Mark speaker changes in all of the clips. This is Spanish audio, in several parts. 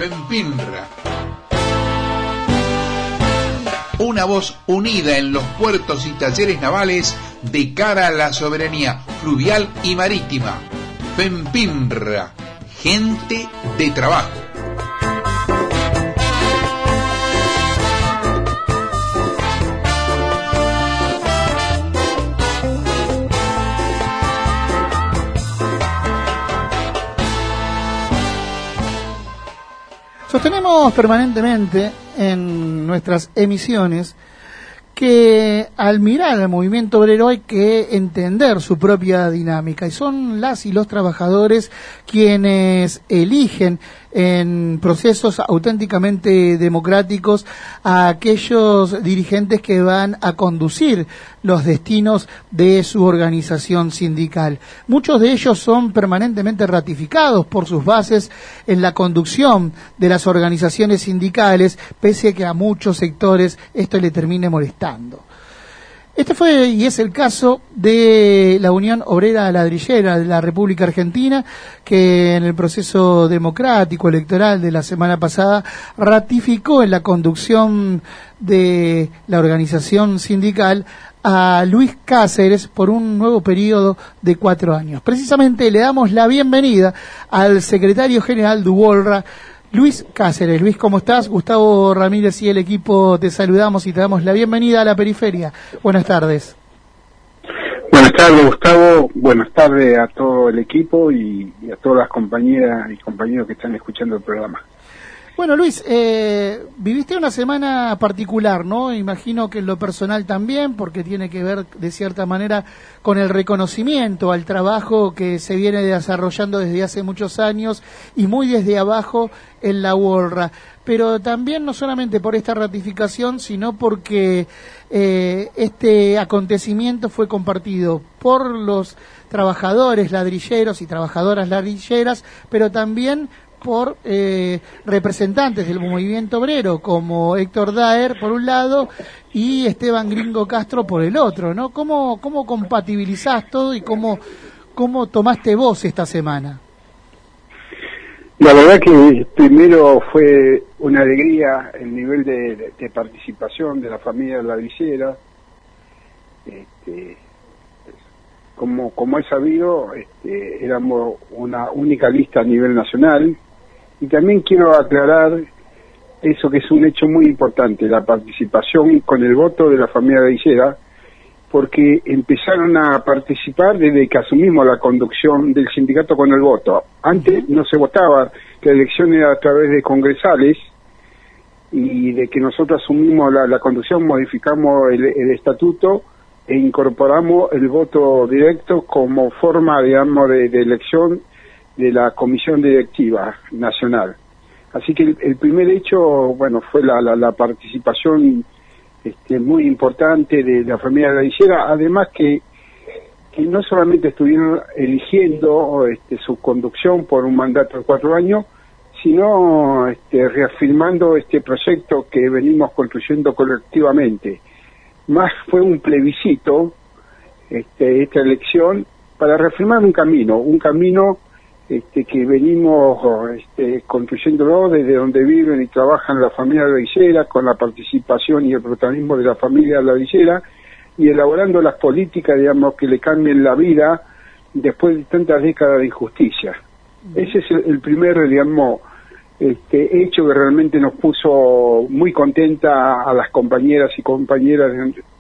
Speaker 1: FEMPINRA. Una voz unida en los puertos y talleres navales de cara a la soberanía fluvial y marítima. FEMPINRA, gente de trabajo.
Speaker 2: Sostenemos permanentemente en nuestras emisiones que al mirar al movimiento obrero hay que entender su propia dinámica, y son las y los trabajadores quienes eligen en procesos auténticamente democráticos a aquellos dirigentes que van a conducir los destinos de su organización sindical. Muchos de ellos son permanentemente ratificados por sus bases en la conducción de las organizaciones sindicales, pese a que a muchos sectores esto le termine molestando. Este fue y es el caso de la Unión Obrera Ladrillera de la República Argentina, que en el proceso democrático electoral de la semana pasada ratificó en la conducción de la organización sindical a Luis Cáceres por un nuevo periodo de 4 años. Precisamente le damos la bienvenida al secretario general de UOLRA, Luis Cáceres. Luis, ¿cómo estás? Gustavo Ramírez y el equipo te saludamos y te damos la bienvenida a La Periferia. Buenas tardes.
Speaker 3: Buenas tardes, Gustavo. Buenas tardes a todo el equipo y a todas las compañeras y compañeros que están escuchando el programa.
Speaker 2: Bueno, Luis, viviste una semana particular, ¿no? Imagino que en lo personal también, porque tiene que ver de cierta manera con el reconocimiento al trabajo que se viene desarrollando desde hace muchos años y muy desde abajo en la UOLRA. Pero también no solamente por esta ratificación, sino porque este acontecimiento fue compartido por los trabajadores ladrilleros y trabajadoras ladrilleras, pero también por representantes del movimiento obrero como Héctor Daer por un lado y Esteban Gringo Castro por el otro, ¿no? ¿Cómo compatibilizás todo y cómo tomaste vos esta semana?
Speaker 3: La verdad que primero fue una alegría el nivel de participación de la familia ladrillera. Como he sabido, éramos una única lista a nivel nacional. Y también quiero aclarar eso que es un hecho muy importante, la participación con el voto de la familia ladrillera, porque empezaron a participar desde que asumimos la conducción del sindicato con el voto. Antes no se votaba, la elección era a través de congresales, y de que nosotros asumimos la conducción, modificamos el estatuto e incorporamos el voto directo como forma, digamos, de elección de la Comisión Directiva Nacional. Así que el primer hecho, bueno, fue la participación muy importante de la familia ladrillera, además que no solamente estuvieron eligiendo su conducción por un mandato de 4 años, sino reafirmando este proyecto que venimos construyendo colectivamente. Más fue un plebiscito, esta elección, para reafirmar un camino que venimos construyéndolo desde donde viven y trabajan la familia ladrillera, con la participación y el protagonismo de la familia ladrillera, y elaborando las políticas, digamos, que le cambien la vida después de tantas décadas de injusticia. Ese es el primer, digamos, hecho que realmente nos puso muy contenta a las compañeras y compañeros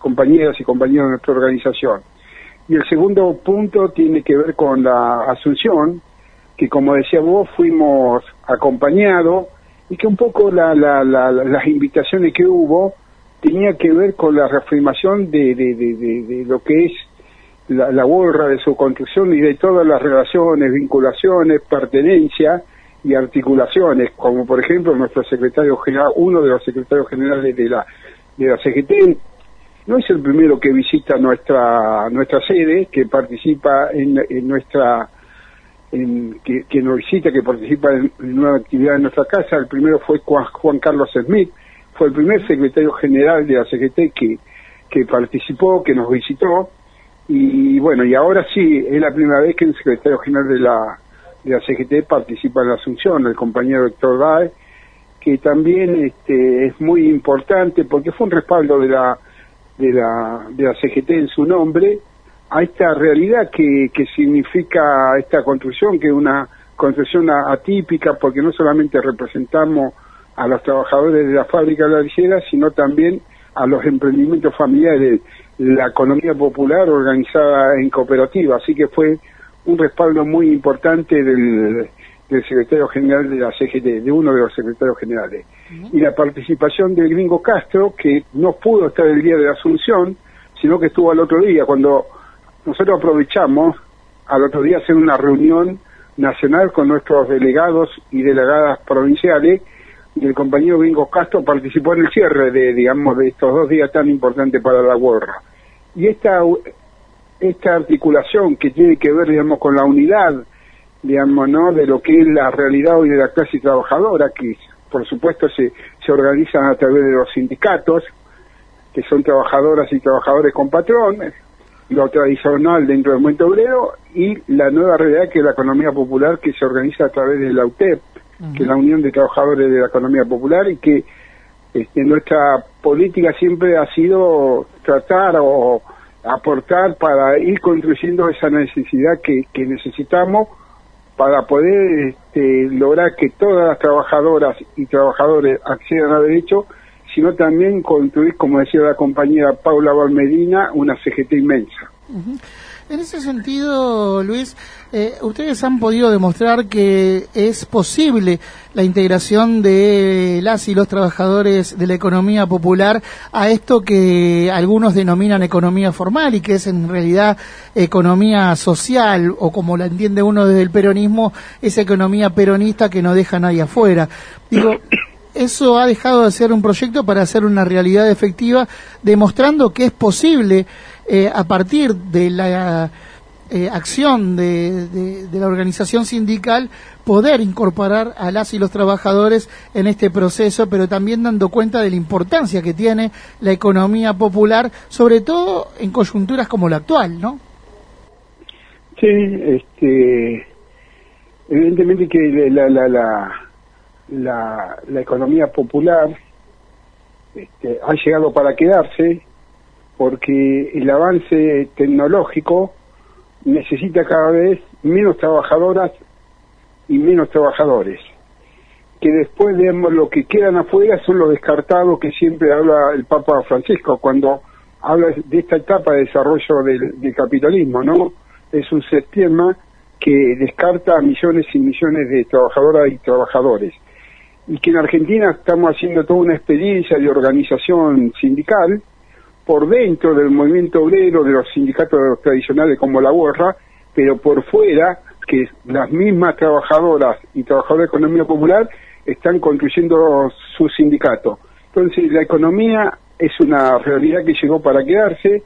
Speaker 3: de nuestra organización. Y el segundo punto tiene que ver con la asunción, que como decía vos, fuimos acompañados, y que un poco las invitaciones que hubo tenía que ver con la reafirmación de lo que es la UOLRA, de su construcción y de todas las relaciones, vinculaciones, pertenencia y articulaciones, como por ejemplo nuestro secretario general, uno de los secretarios generales de la CGT, no es el primero que visita nuestra sede, que participa que nos visita, que participa en una actividad en nuestra casa. El primero fue Juan Carlos Smith, fue el primer secretario general de la CGT que participó, que nos visitó, y bueno, y ahora sí, es la primera vez que el secretario general de la CGT participa en la asunción, el compañero Héctor Daer, que también es muy importante porque fue un respaldo de la CGT en su nombre a esta realidad que significa esta construcción, que es una construcción atípica, porque no solamente representamos a los trabajadores de la fábrica ladrillera, sino también a los emprendimientos familiares, la economía popular organizada en cooperativa. Así que fue un respaldo muy importante del secretario general de la CGT, de uno de los secretarios generales. Y la participación del Gringo Castro, que no pudo estar el día de la Asunción, sino que estuvo al otro día, cuando nosotros aprovechamos al otro día hacer una reunión nacional con nuestros delegados y delegadas provinciales, y el compañero Gringo Castro participó en el cierre de estos 2 días tan importantes para la huelga. Y esta articulación que tiene que ver, con la unidad, ¿no?, de lo que es la realidad hoy de la clase trabajadora, que por supuesto se organizan a través de los sindicatos, que son trabajadoras y trabajadores con patrón, lo tradicional dentro del movimiento obrero, y la nueva realidad que es la economía popular, que se organiza a través de la UTEP, que es la Unión de Trabajadores de la Economía Popular, y que nuestra política siempre ha sido tratar o aportar para ir construyendo esa necesidad que necesitamos para poder lograr que todas las trabajadoras y trabajadores accedan a derecho, sino también construir, como decía la compañera Paula Valmedina, una CGT inmensa.
Speaker 2: En ese sentido, Luis, ustedes han podido demostrar que es posible la integración de las y los trabajadores de la economía popular a esto que algunos denominan economía formal y que es en realidad economía social, o como la entiende uno desde el peronismo, esa economía peronista que no deja a nadie afuera. Digo, eso ha dejado de ser un proyecto para hacer una realidad efectiva, demostrando que es posible a partir de la acción de la organización sindical poder incorporar a las y los trabajadores en este proceso, pero también dando cuenta de la importancia que tiene la economía popular, sobre todo en coyunturas como la actual, ¿no?
Speaker 3: Sí, evidentemente que la economía popular ha llegado para quedarse, porque el avance tecnológico necesita cada vez menos trabajadoras y menos trabajadores, que después lo que quedan afuera son los descartados que siempre habla el Papa Francisco cuando habla de esta etapa de desarrollo del capitalismo, ¿no? Es un sistema que descarta a millones y millones de trabajadoras y trabajadores, y que en Argentina estamos haciendo toda una experiencia de organización sindical por dentro del movimiento obrero, de los sindicatos tradicionales como la UERRA, pero por fuera, que las mismas trabajadoras y trabajadores de economía popular están construyendo su sindicato. Entonces la economía es una realidad que llegó para quedarse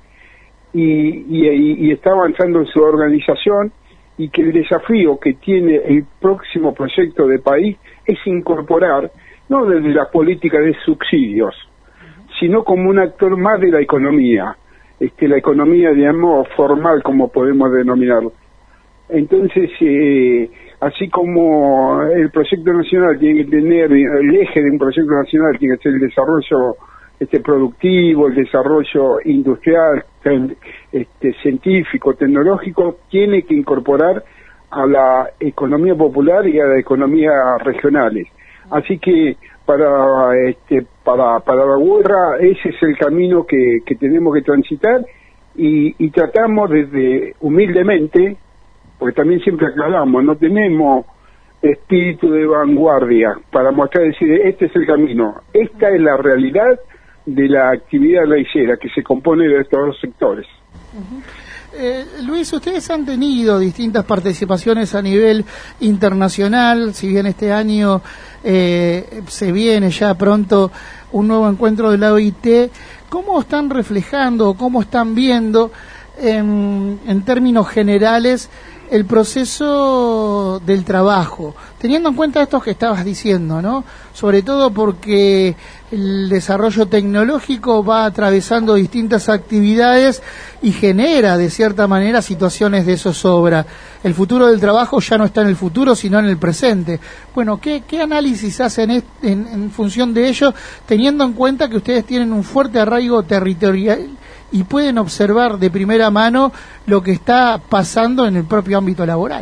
Speaker 3: y está avanzando en su organización, y que el desafío que tiene el próximo proyecto de país es incorporar, no desde la política de subsidios, sino como un actor más de la economía, la economía, formal, como podemos denominarlo. Entonces, así como el proyecto nacional tiene que tener, el eje de un proyecto nacional tiene que ser el desarrollo productivo, el desarrollo industrial, científico, tecnológico, tiene que incorporar a la economía popular y a la economía regionales. Así que para la huelga ese es el camino que tenemos que transitar, y tratamos desde humildemente, porque también siempre aclaramos, no tenemos espíritu de vanguardia para mostrar, decir, este es el camino, esta es la realidad de la actividad ladrillera que se compone de estos dos sectores.
Speaker 2: Luis, ustedes han tenido distintas participaciones a nivel internacional, si bien este año se viene ya pronto un nuevo encuentro de la OIT. ¿Cómo están reflejando, cómo están viendo en términos generales el proceso del trabajo, teniendo en cuenta esto que estabas diciendo, ¿no? Sobre todo porque el desarrollo tecnológico va atravesando distintas actividades y genera, de cierta manera, situaciones de zozobra. El futuro del trabajo ya no está en el futuro, sino en el presente. Bueno, ¿qué análisis hacen en función de ello, teniendo en cuenta que ustedes tienen un fuerte arraigo territorial y pueden observar de primera mano lo que está pasando en el propio ámbito laboral?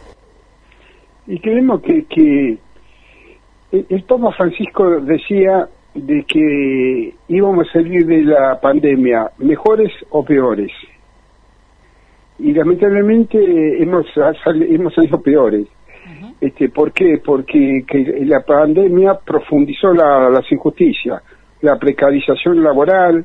Speaker 3: Y creemos que el Papa Francisco decía de que íbamos a salir de la pandemia mejores o peores, y lamentablemente hemos salido peores. ¿Por qué? Porque la pandemia profundizó las injusticias, la precarización laboral,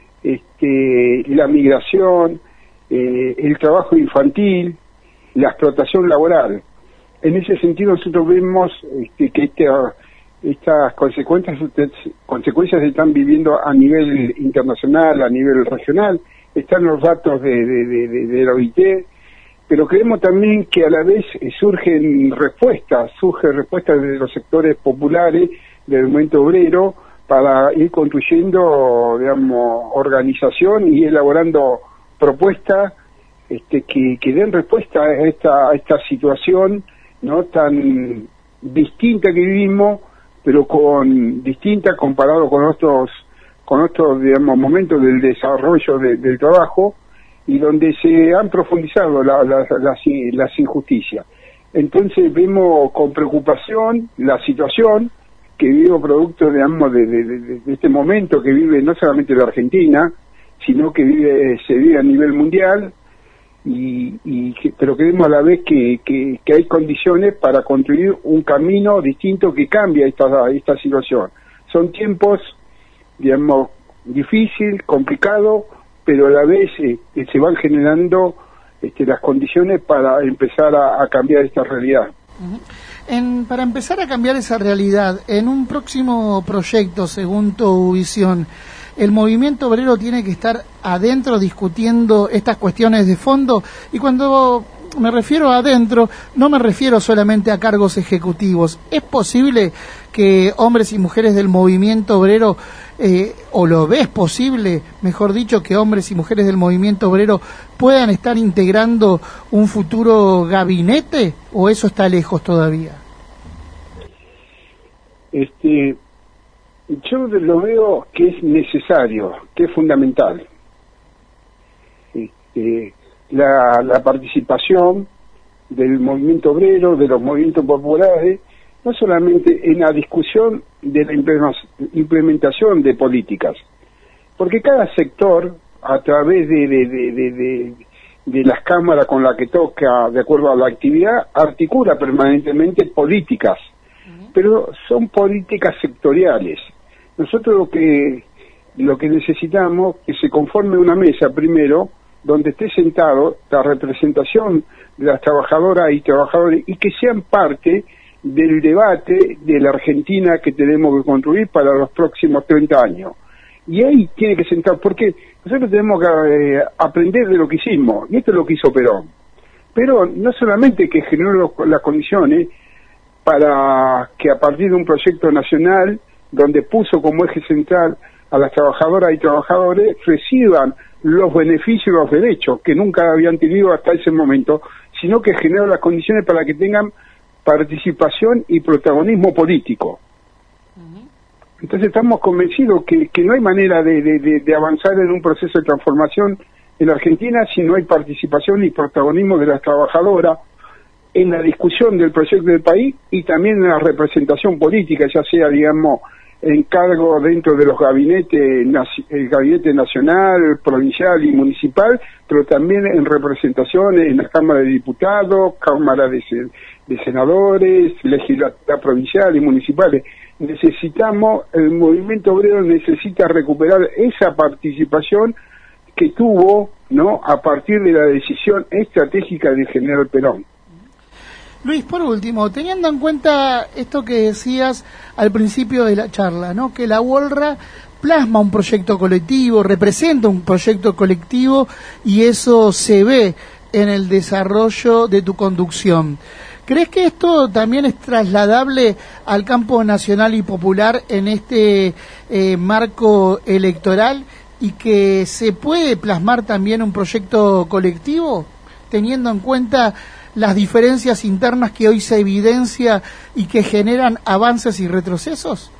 Speaker 3: la migración, el trabajo infantil, la explotación laboral. En ese sentido nosotros vemos que estas consecuencias se están viviendo a nivel internacional, a nivel regional. Están los datos de la OIT, pero creemos también que a la vez surgen respuestas de los sectores populares del movimiento obrero para ir construyendo, digamos, organización y elaborando propuestas que den respuesta a esta situación no tan distinta que vivimos, pero distinta comparado con otros digamos momentos del desarrollo del trabajo, y donde se han profundizado las injusticias. Entonces vemos con preocupación la situación que vivimos producto, digamos, de este momento que vive no solamente la Argentina, sino que se vive a nivel mundial, pero creemos a la vez que hay condiciones para construir un camino distinto que cambie esta situación. Son tiempos, digamos, difícil, complicado, pero a la vez se van generando las condiciones para empezar a cambiar esta realidad.
Speaker 2: Para empezar a cambiar esa realidad, en un próximo proyecto, según tu visión, ¿el movimiento obrero tiene que estar adentro discutiendo estas cuestiones de fondo? Y cuando me refiero a adentro, no me refiero solamente a cargos ejecutivos. ¿Es posible que hombres y mujeres del movimiento obrero, o lo ves posible, mejor dicho, que hombres y mujeres del movimiento obrero puedan estar integrando un futuro gabinete, o eso está lejos todavía?
Speaker 3: Yo lo veo que es necesario, que es fundamental. La participación del movimiento obrero, de los movimientos populares, no solamente en la discusión de la implementación de políticas, porque cada sector, a través de las cámaras con las que toca, de acuerdo a la actividad, articula permanentemente políticas, pero son políticas sectoriales. Nosotros lo que necesitamos es que se conforme una mesa primero, donde esté sentado la representación de las trabajadoras y trabajadores, y que sean parte del debate de la Argentina que tenemos que construir para los próximos 30 años. Y ahí tiene que sentar, porque nosotros tenemos que aprender de lo que hicimos, y esto es lo que hizo Perón. Pero no solamente que generó las condiciones para que a partir de un proyecto nacional, donde puso como eje central a las trabajadoras y trabajadores, reciban los beneficios y los derechos que nunca habían tenido hasta ese momento, sino que generó las condiciones para que tengan participación y protagonismo político. Entonces estamos convencidos que no hay manera de avanzar en un proceso de transformación en la Argentina si no hay participación y protagonismo de las trabajadoras en la discusión del proyecto del país, y también en la representación política, ya sea, digamos, en cargo dentro de los gabinetes, el gabinete nacional, provincial y municipal, pero también en representación en la Cámara de Diputados, Cámara de Senadores, legislatura provincial y municipales. El movimiento obrero necesita recuperar esa participación que tuvo, ¿no?, a partir de la decisión estratégica del general Perón.
Speaker 2: Luis, por último, teniendo en cuenta esto que decías al principio de la charla, ¿no?, que la UOLRA plasma un proyecto colectivo, representa un proyecto colectivo, y eso se ve en el desarrollo de tu conducción. ¿Crees que esto también es trasladable al campo nacional y popular en este marco electoral y que se puede plasmar también un proyecto colectivo, teniendo en cuenta las diferencias internas que hoy se evidencia y que generan avances y retrocesos?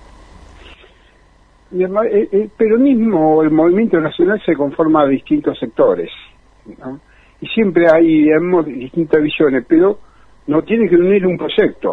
Speaker 3: El peronismo, el movimiento nacional se conforma de distintos sectores, ¿no? Y siempre hay, digamos, distintas visiones, pero no tiene que unir un proyecto.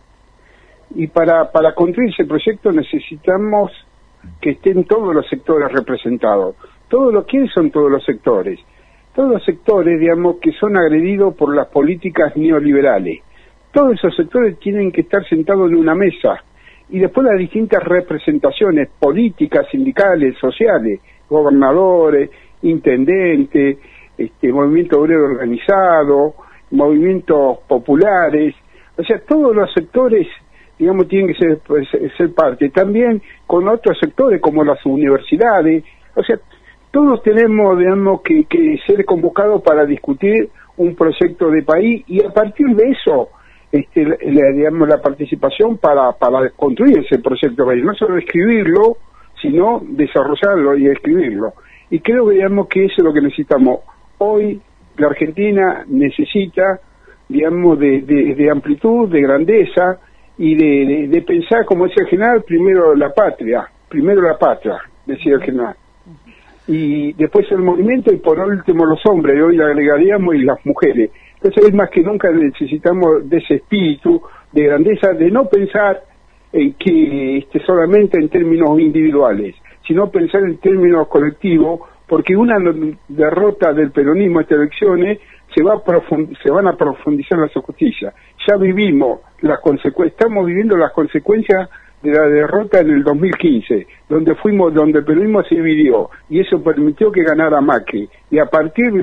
Speaker 3: Y para construir ese proyecto necesitamos que estén todos los sectores representados. ¿Quiénes son todos los sectores? Todos los sectores, digamos, que son agredidos por las políticas neoliberales. Todos esos sectores tienen que estar sentados en una mesa. Y después las distintas representaciones políticas, sindicales, sociales, gobernadores, intendentes, movimiento obrero organizado, movimientos populares, o sea, todos los sectores, digamos, tienen que ser parte. También con otros sectores como las universidades, o sea, todos tenemos, digamos, que ser convocados para discutir un proyecto de país y a partir de eso, digamos, la participación para construir ese proyecto de país, no solo escribirlo, sino desarrollarlo y escribirlo. Y creo que, digamos, que eso es lo que necesitamos. Hoy la Argentina necesita, digamos, de amplitud, de grandeza y de pensar, como decía el general, primero la patria, decía el general. Y después el movimiento y por último los hombres, y hoy le agregaríamos y las mujeres. Entonces hoy más que nunca necesitamos de ese espíritu de grandeza, de no pensar en que solamente en términos individuales, sino pensar en términos colectivos, porque una derrota del peronismo en estas elecciones se van a profundizar las injusticias. Ya vivimos estamos viviendo las consecuencias de la derrota en el 2015, donde el peronismo se dividió y eso permitió que ganara Macri. Y a partir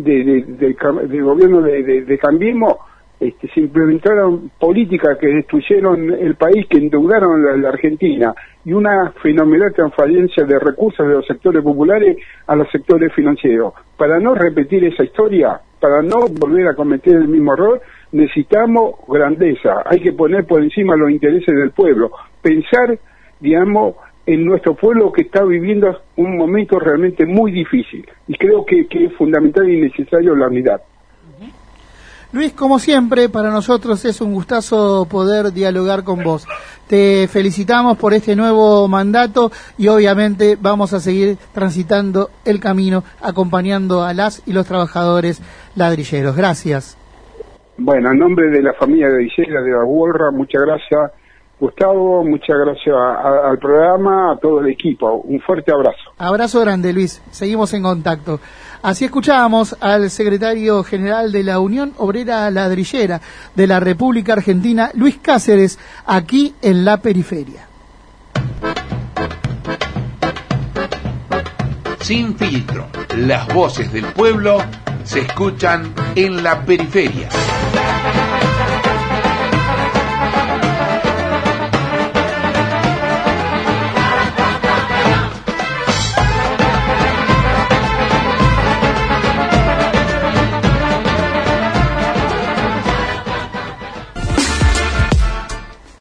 Speaker 3: del gobierno de Cambiemos, se implementaron políticas que destruyeron el país, que endeudaron a la Argentina, y una fenomenal transferencia de recursos de los sectores populares a los sectores financieros. Para no repetir esa historia, para no volver a cometer el mismo error, necesitamos grandeza. Hay que poner por encima los intereses del pueblo, pensar, digamos, en nuestro pueblo que está viviendo un momento realmente muy difícil, y creo que es fundamental y necesario la unidad.
Speaker 2: Luis, como siempre, para nosotros es un gustazo poder dialogar con vos. Te felicitamos por este nuevo mandato y obviamente vamos a seguir transitando el camino, acompañando a las y los trabajadores ladrilleros. Gracias.
Speaker 3: Bueno, en nombre de la familia ladrillera de la Huelra, muchas gracias, Gustavo, muchas gracias al programa, a todo el equipo. Un fuerte abrazo.
Speaker 2: Abrazo grande, Luis. Seguimos en contacto. Así escuchábamos al secretario general de la Unión Obrera Ladrillera de la República Argentina, Luis Cáceres, aquí en La Periferia.
Speaker 1: Sin filtro, las voces del pueblo se escuchan en La Periferia.